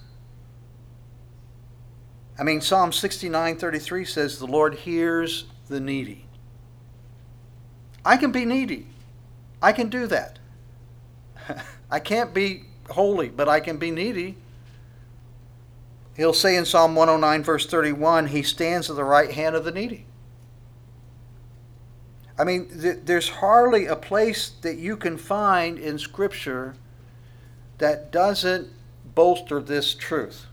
I mean, Psalm sixty-nine thirty-three says, the Lord hears the needy. I can be needy. I can do that. I can't be holy, but I can be needy. He'll say in Psalm one oh nine, verse thirty-one, he stands at the right hand of the needy. I mean, th- there's hardly a place that you can find in Scripture that doesn't bolster this truth.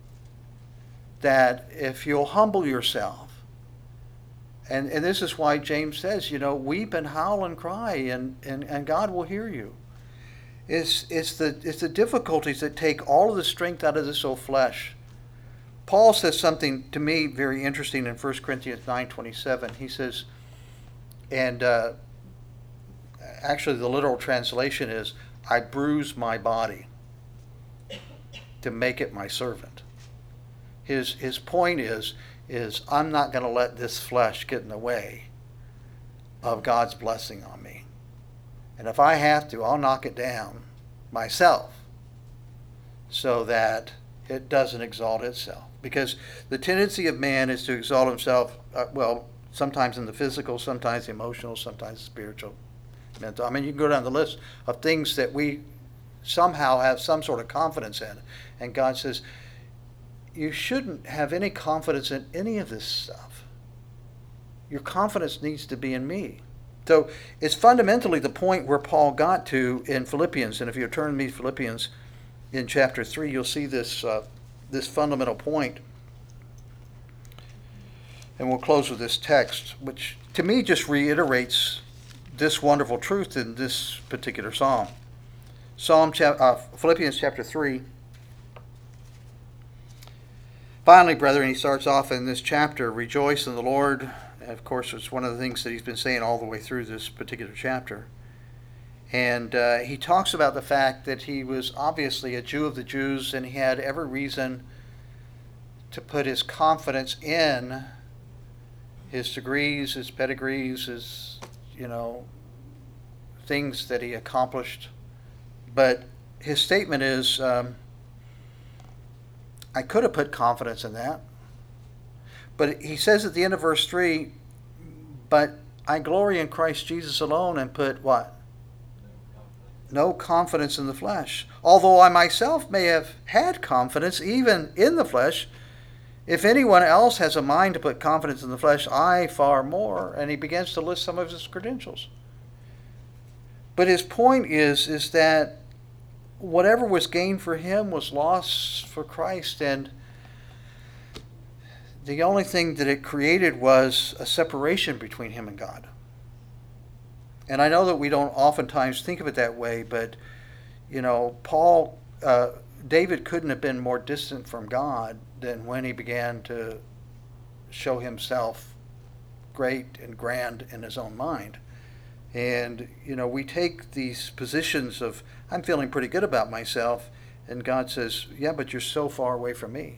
That if you'll humble yourself, and, and this is why James says, you know, weep and howl and cry, and, and, and God will hear you. It's, it's, the, it's the difficulties that take all of the strength out of this old flesh. Paul says something to me very interesting in First Corinthians nine twenty-seven. He says, and uh, actually the literal translation is, I bruise my body to make it my servant. His his point is, is I'm not going to let this flesh get in the way of God's blessing on me. And if I have to, I'll knock it down myself so that it doesn't exalt itself. Because the tendency of man is to exalt himself, uh, well, sometimes in the physical, sometimes the emotional, sometimes the spiritual, mental. I mean, you can go down the list of things that we somehow have some sort of confidence in. And God says, you shouldn't have any confidence in any of this stuff. Your confidence needs to be in me. So it's fundamentally the point where Paul got to in Philippians. And if you turn to me, Philippians in chapter three, you'll see this uh, this fundamental point. And we'll close with this text, which to me just reiterates this wonderful truth in this particular psalm. Psalm chap- uh, Philippians chapter three. Finally, brethren, he starts off in this chapter, rejoice in the Lord. And of course, it's one of the things that he's been saying all the way through this particular chapter. And uh, he talks about the fact that he was obviously a Jew of the Jews, and he had every reason to put his confidence in his degrees, his pedigrees, his, you know, things that he accomplished. But his statement is, um, I could have put confidence in that. But he says at the end of verse three, but I glory in Christ Jesus alone, and put what? No confidence in the flesh. Although I myself may have had confidence even in the flesh, if anyone else has a mind to put confidence in the flesh, I far more. And he begins to list some of his credentials. But his point is, is that whatever was gained for him was loss for Christ, and the only thing that it created was a separation between him and God. And I know that we don't oftentimes think of it that way, but, you know, Paul, uh, David couldn't have been more distant from God than when he began to show himself great and grand in his own mind. And, you know, we take these positions of, I'm feeling pretty good about myself, and God says, yeah, but you're so far away from me.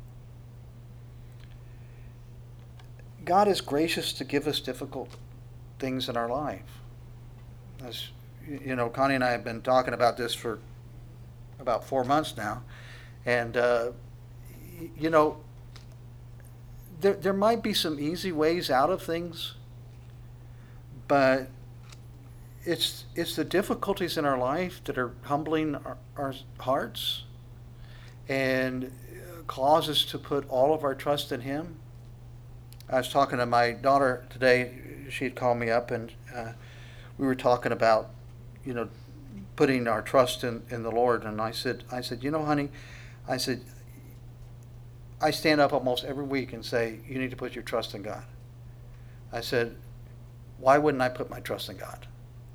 God is gracious to give us difficult things in our life. As you know, Connie and I have been talking about this for about four months now. And, uh, you know, there, there might be some easy ways out of things, but it's it's the difficulties in our life that are humbling our, our hearts and cause us to put all of our trust in Him. I was talking to my daughter today. She had called me up, and uh, we were talking about, you know, putting our trust in, in the Lord. And I said, I said, you know, honey, I said, I stand up almost every week and say, you need to put your trust in God. I said, why wouldn't I put my trust in God?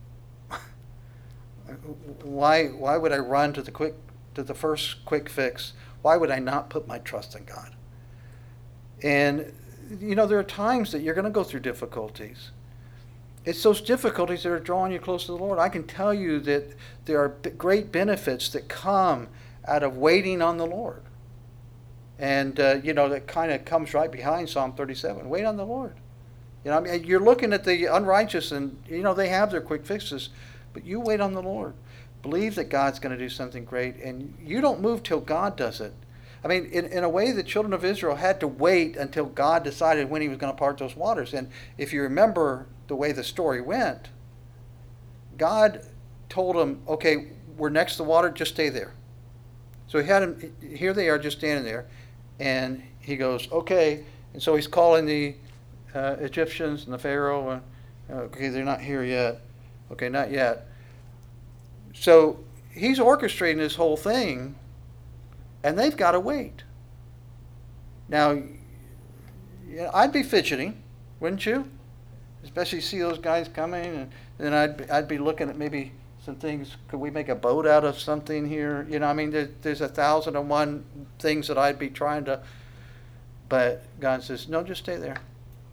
why why would I run to the quick to the first quick fix? Why would I not put my trust in God? And you know, there are times that you're going to go through difficulties. It's those difficulties that are drawing you close to the Lord. I can tell you that there are great benefits that come out of waiting on the Lord. And, uh, you know, that kind of comes right behind Psalm thirty-seven. Wait on the Lord. You know, I mean, you're looking at the unrighteous, and, you know, they have their quick fixes, but you wait on the Lord. Believe that God's going to do something great, and you don't move till God does it. I mean, in, in a way, the children of Israel had to wait until God decided when He was going to part those waters. And if you remember the way the story went, God told them, okay, we're next to the water, just stay there. So he had them, here they are just standing there, and he goes, okay. And so he's calling the uh, Egyptians and the Pharaoh, and, okay, they're not here yet. Okay, not yet. So he's orchestrating this whole thing, and they've got to wait. Now, you know, I'd be fidgeting, wouldn't you? Especially see those guys coming, and then I'd I'd be looking at maybe some things. Could we make a boat out of something here? You know, I mean, there, there's a thousand and one things that I'd be trying to. But God says, no, just stay there.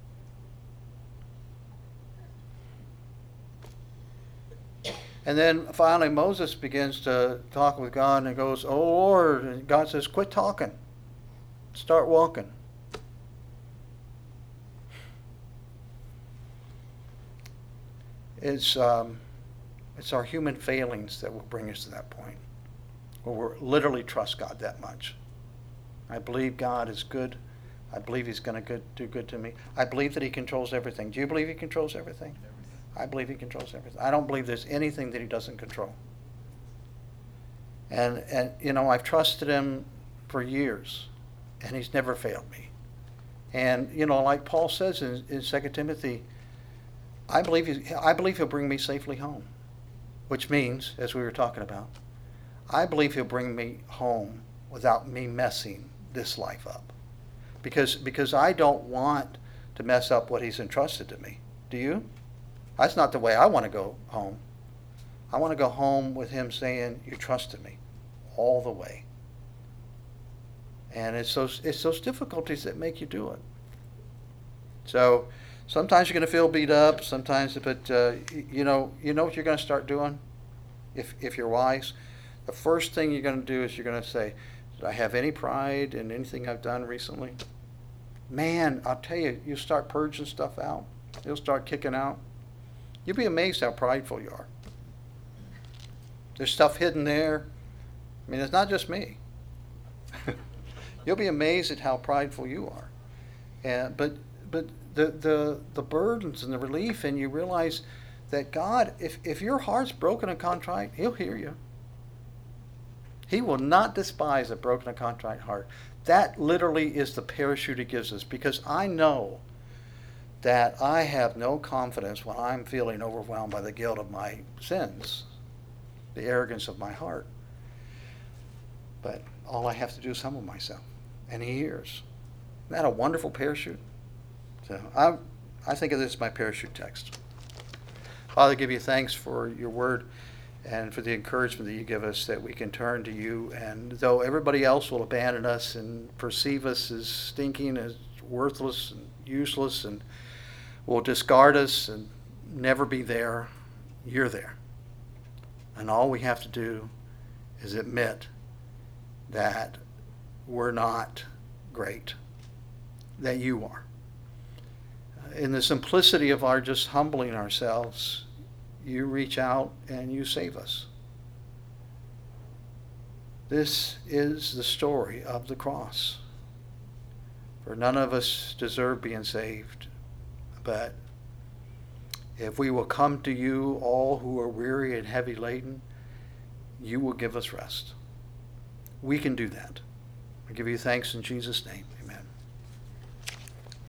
And then finally Moses begins to talk with God and goes, oh Lord, and God says, quit talking. Start walking. It's, um, it's our human failings that will bring us to that point, where we literally trust God that much. I believe God is good. I believe he's going to do good to me. I believe that he controls everything. Do you believe he controls everything? I believe he controls everything. I don't believe there's anything that he doesn't control. And, and you know, I've trusted him for years, and he's never failed me. And, you know, like Paul says in, in Second Timothy, I believe, he, I believe he'll bring me safely home, which means, as we were talking about, I believe he'll bring me home without me messing this life up. Because, because I don't want to mess up what he's entrusted to me. Do you? That's not the way I want to go home. I want to go home with him saying, you trusted me all the way. And it's those, it's those difficulties that make you do it. So sometimes you're going to feel beat up, sometimes, but uh, you know, you know what you're going to start doing if, if you're wise? The first thing you're going to do is you're going to say, did I have any pride in anything I've done recently? Man, I'll tell you, you start purging stuff out. You'll start kicking out. You'll be amazed how prideful you are. There's stuff hidden there. I mean, it's not just me. You'll be amazed at how prideful you are. And but but the the the burdens and the relief, and you realize that God, if if your heart's broken and contrite, he'll hear you. He will not despise a broken and contrite heart. That literally is the parachute he gives us, because I know that I have no confidence when I'm feeling overwhelmed by the guilt of my sins, the arrogance of my heart. But all I have to do is humble myself, and he hears. Isn't that a wonderful parachute? So I, I think of this as my parachute text. Father, I give you thanks for your word and for the encouragement that you give us, that we can turn to you. And though everybody else will abandon us and perceive us as stinking, as worthless and useless, and will discard us and never be there, you're there. And all we have to do is admit that we're not great, that you are. In the simplicity of our just humbling ourselves, you reach out and you save us. This is the story of the cross. For none of us deserve being saved, but if we will come to you, all who are weary and heavy laden, you will give us rest. We can do that. I give you thanks in Jesus' name.